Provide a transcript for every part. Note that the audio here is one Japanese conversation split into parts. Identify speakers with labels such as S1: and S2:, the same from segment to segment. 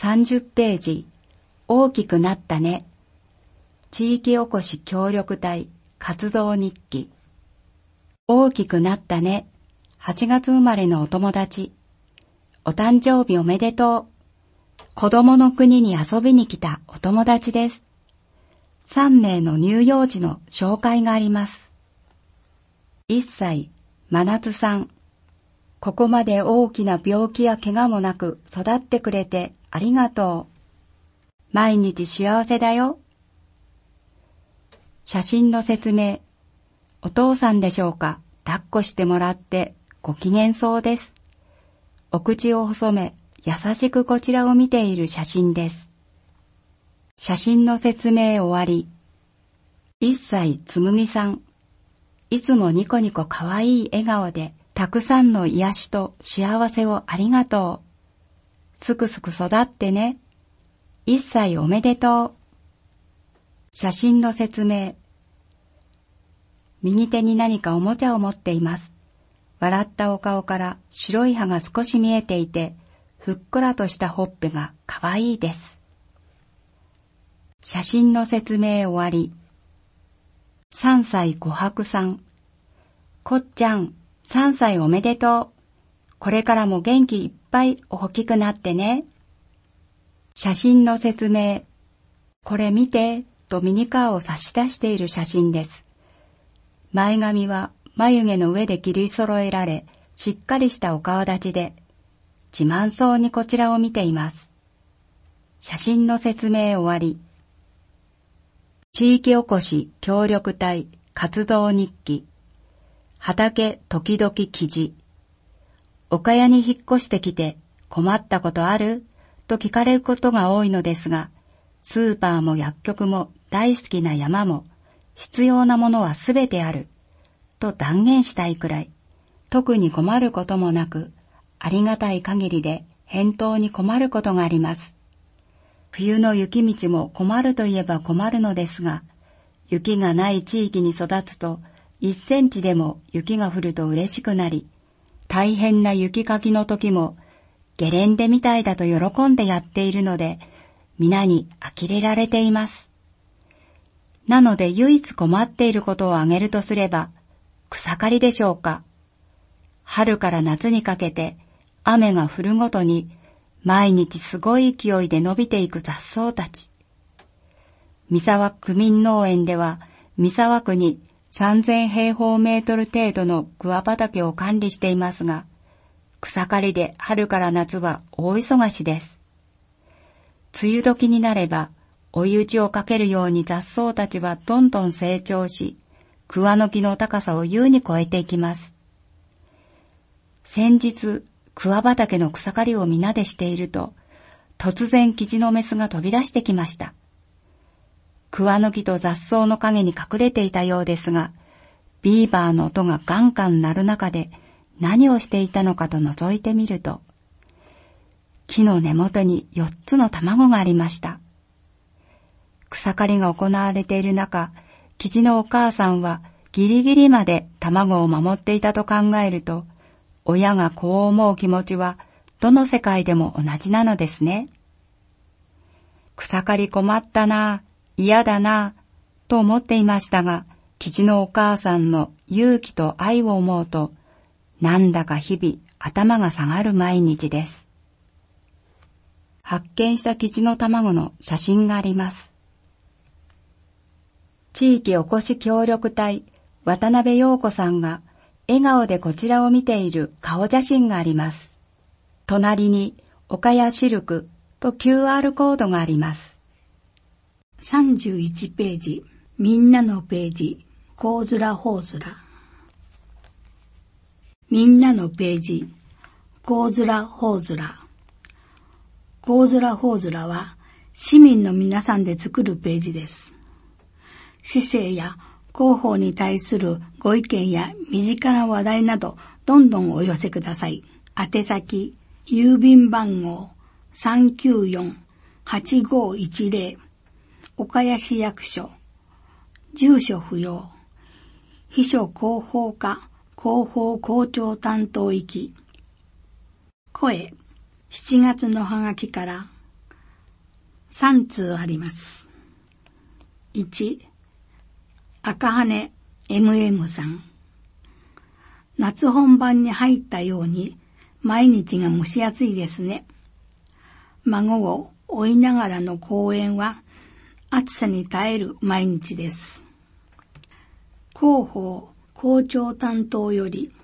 S1: 30ページ、大きくなったね。地域おこし協力隊活動日記。大きくなったね。8月生まれのお友達。お誕生日おめでとう。子供の国に遊びに来たお友達です。3名の乳幼児の紹介があります。1歳、真夏さん。ここまで大きな病気や怪我もなく育ってくれてありがとう。毎日幸せだよ。写真の説明。お父さんでしょうか。抱っこしてもらってご機嫌そうです。お口を細め、優しくこちらを見ている写真です。写真の説明終わり。1歳つむぎさん。いつもニコニコかわいい笑顔で、たくさんの癒しと幸せをありがとう。すくすく育ってね。1歳おめでとう。写真の説明。右手に何かおもちゃを持っています。笑ったお顔から白い歯が少し見えていて、ふっくらとしたほっぺがかわいいです。写真の説明終わり。3歳琥珀さん。こっちゃん、3歳おめでとう。これからも元気いっぱい大きくなってね。写真の説明。これ見て、とミニカーを差し出している写真です。前髪は眉毛の上で切り揃えられ、しっかりしたお顔立ちで、自慢そうにこちらを見ています。写真の説明終わり。地域おこし協力隊活動日記。畑時々記事。岡谷に引っ越してきて困ったことある？と聞かれることが多いのですが、スーパーも薬局も大好きな山も必要なものはすべてある。と断言したいくらい、特に困ることもなく、ありがたい限りで返答に困ることがあります。冬の雪道も困るといえば困るのですが、雪がない地域に育つと1センチでも雪が降ると嬉しくなり、大変な雪かきの時もゲレンデみたいだと喜んでやっているので、皆に呆れられています。なので唯一困っていることを挙げるとすれば、草刈りでしょうか。春から夏にかけて雨が降るごとに毎日すごい勢いで伸びていく雑草たち。三沢区民農園では三沢区に3000平方メートル程度の桑畑を管理していますが、草刈りで春から夏は大忙しです。梅雨時になれば追い打ちをかけるように雑草たちはどんどん成長し、桑の木の高さを優に超えていきます。先日、桑畑の草刈りを皆でしていると、突然キジのメスが飛び出してきました。桑の木と雑草の陰に隠れていたようですが、ビーバーの音がガンガン鳴る中で何をしていたのかと覗いてみると、木の根元に4つの卵がありました。草刈りが行われている中、キジのお母さんはギリギリまで卵を守っていたと考えると、親がこう思う気持ちはどの世界でも同じなのですね。草刈り困ったな、嫌だな、と思っていましたが、キジのお母さんの勇気と愛を思うと、なんだか日々頭が下がる毎日です。発見したキジの卵の写真があります。地域おこし協力隊渡辺陽子さんが笑顔でこちらを見ている顔写真があります。隣に岡谷シルクと QR コードがあります。
S2: 31ページ、みんなのページ、こうずらほうずら。みんなのページ、こうずらほうずら。こうずらほうずらは市民の皆さんで作るページです。市政や広報に対するご意見や身近な話題などどんどんお寄せください。宛先、郵便番号 394-8510 岡谷市役所、住所不要、秘書広報課広報校長担当行き。声、7月のハガキから 3通あります。1、赤羽 MM さん。夏本番に入ったように毎日が蒸し暑いですね。孫を追いながらの公園は暑さに耐える毎日です。広報校長担当より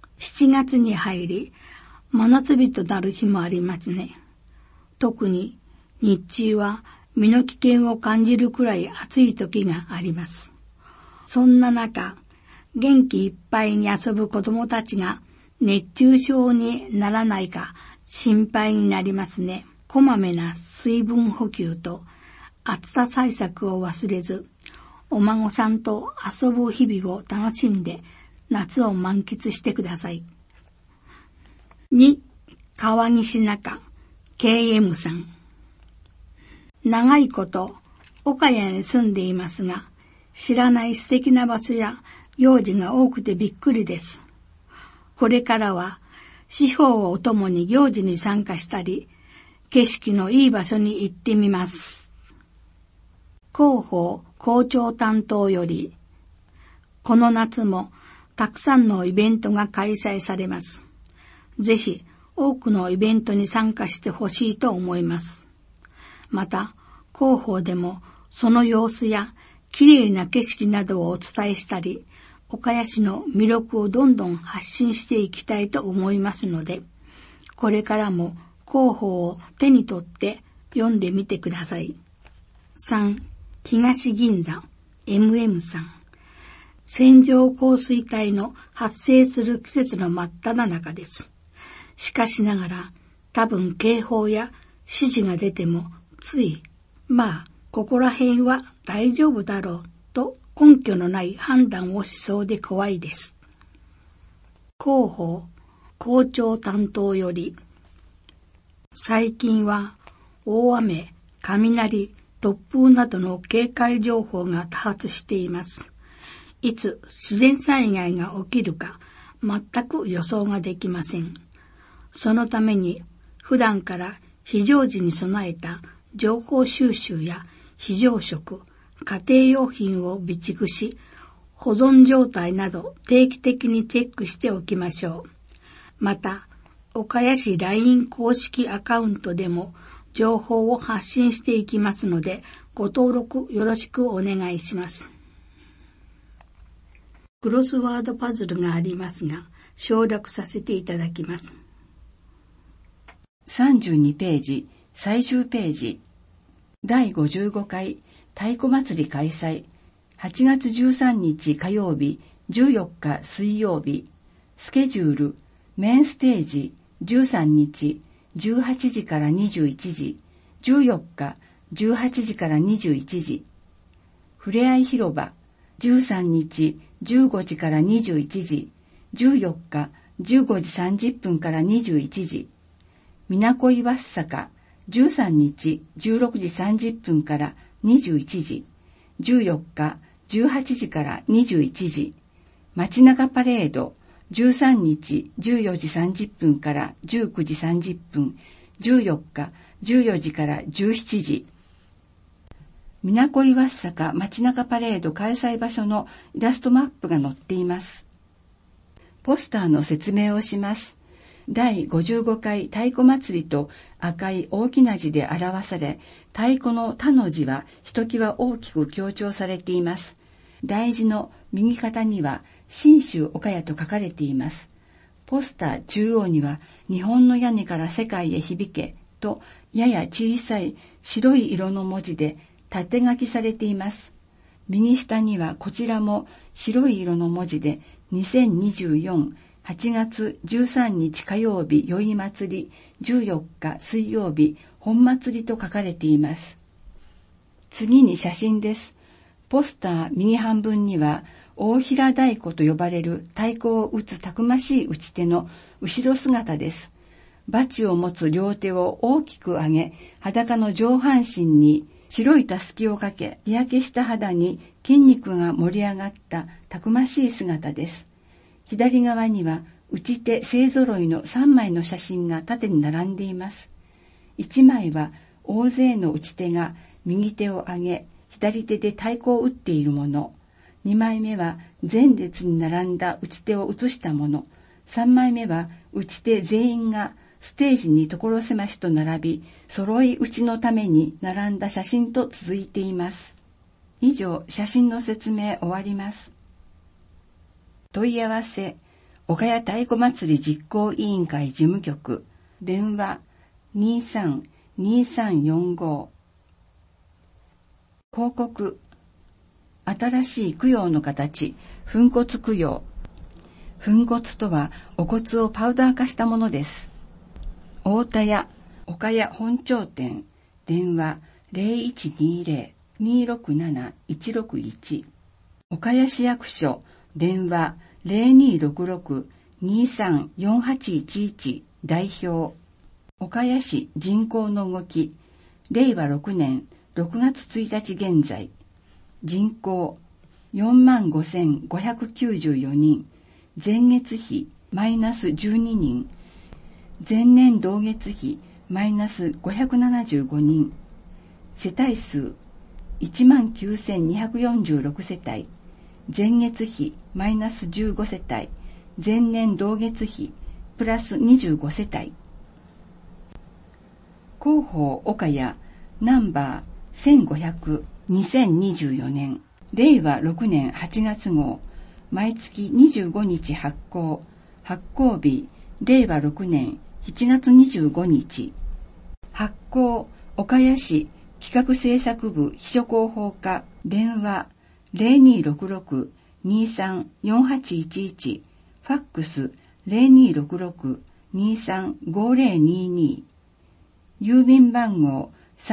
S2: 7月に入り真夏日となる日もありますね。特に日中は身の危険を感じるくらい暑い時があります。そんな中、元気いっぱいに遊ぶ子供たちが熱中症にならないか心配になりますね。こまめな水分補給と暑さ対策を忘れず、お孫さんと遊ぶ日々を楽しんで夏を満喫してください。2、川岸中 KM さん。長いこと岡谷に住んでいますが、知らない素敵な場所や行事が多くてびっくりです。これからは司法を共に行事に参加したり、景色のいい場所に行ってみます。広報校長担当より、この夏もたくさんのイベントが開催されます。ぜひ多くのイベントに参加してほしいと思います。また、広報でもその様子や綺麗な景色などをお伝えしたり、岡谷市の魅力をどんどん発信していきたいと思いますので、これからも広報を手に取って読んでみてください。3、東銀座 MM さん。線状降水帯の発生する季節の真っ只中です。しかしながら、多分警報や指示が出てもつい、ここら辺は大丈夫だろうと根拠のない判断をしそうで怖いです。広報校長担当より、最近は大雨、雷、突風などの警戒情報が多発しています。いつ自然災害が起きるか全く予想ができません。そのために普段から非常時に備えた情報収集や非常食、家庭用品を備蓄し、保存状態など定期的にチェックしておきましょう。また、岡谷市 LINE 公式アカウントでも情報を発信していきますので、ご登録よろしくお願いします。クロスワードパズルがありますが、省略させていただきます。
S1: 32ページ、最終ページ。第55回太鼓祭り開催。8月13日火曜日、14日水曜日。スケジュール、メインステージ、13日、18時から21時。14日、18時から21時。ふれあい広場、13日、15時から21時。14日、15時30分から21時。みなこ岩坂、13日、16時30分から21時。14日、18時から21時。街中パレード、13日、14時30分から19時30分。14日、14時から17時。みなこ岩坂街中パレード開催場所のイラストマップが載っています。ポスターの説明をします。第55回太鼓祭りと赤い大きな字で表され、太鼓の他の字はひときわ大きく強調されています。大字の右肩には信州岡谷と書かれています。ポスター中央には日本の屋根から世界へ響けとやや小さい白い色の文字で縦書きされています。右下にはこちらも白い色の文字で2024 8月13日火曜日宵祭り、14日水曜日本祭りと書かれています。次に写真です。ポスター右半分には大平太鼓と呼ばれる太鼓を打つたくましい打ち手の後ろ姿です。バチを持つ両手を大きく上げ、裸の上半身に白いたすきをかけ、日焼けした肌に筋肉が盛り上がったたくましい姿です。左側には打ち手勢揃いの3枚の写真が縦に並んでいます。1枚は大勢の打ち手が右手を上げ、左手で太鼓を打っているもの。2枚目は前列に並んだ打ち手を写したもの。3枚目は打ち手全員がステージに所狭しと並び、揃い打ちのために並んだ写真と続いています。以上、写真の説明終わります。問い合わせ、岡谷太鼓祭り実行委員会事務局、電話 23-2345。広告、新しい供養の形、粉骨供養。粉骨とはお骨をパウダー化したものです。大田屋、岡谷本町店、電話 0120-267-161。岡谷市役所、電話 0266-234811 代表。岡谷市人口の動き、令和6年6月1日現在、人口 45,594 人、前月比マイナス12人、前年同月比マイナス575人、世帯数 19,246 世帯、前月比マイナス15世帯、前年同月比プラス25世帯。広報岡谷ナンバー1500 2024年令和6年8月号、毎月25日発行、発行日令和6年7月25日。発行岡谷市企画制作部秘書広報課、電話 0266-234811、ファックス 0266-235022、郵便番号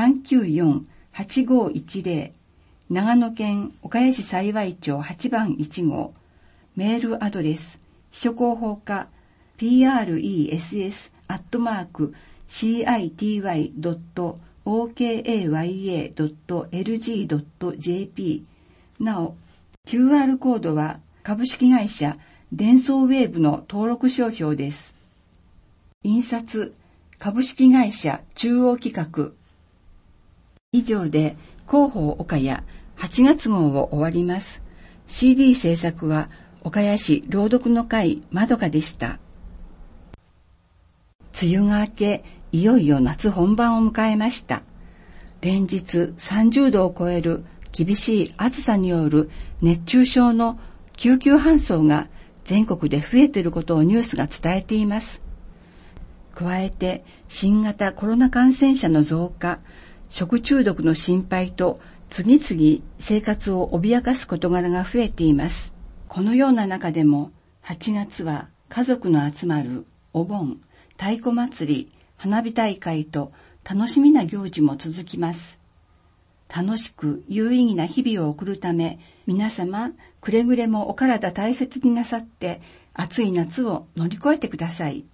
S1: 394-8510、長野県岡谷市幸町8番1号、メールアドレス、秘書広報課、press@city.okaya.lg.jp。なお、QR コードは株式会社デンソーウェーブの登録商標です。印刷、株式会社中央企画。以上で広報岡谷8月号を終わります。CD 制作は岡谷市朗読の会まどかでした。梅雨が明け、いよいよ夏本番を迎えました。連日30度を超える厳しい暑さによる熱中症の救急搬送が全国で増えていることをニュースが伝えています。加えて新型コロナ感染者の増加、食中毒の心配と次々生活を脅かす事柄が増えています。このような中でも8月は家族の集まるお盆、太鼓祭り、花火大会と楽しみな行事も続きます。楽しく有意義な日々を送るため、皆様くれぐれもお体大切になさって暑い夏を乗り越えてください。